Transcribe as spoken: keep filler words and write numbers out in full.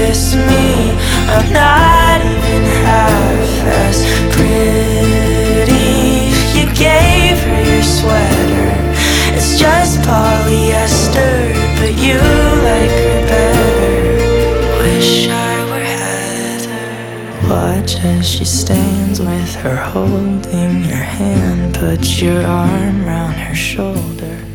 kiss me. I'm not even half as pretty. You gave her your sweater, it's just polyester, but you like her better. Wish I were Heather. Watch as she stands with her holding your hand. Put your arm round her shoulder.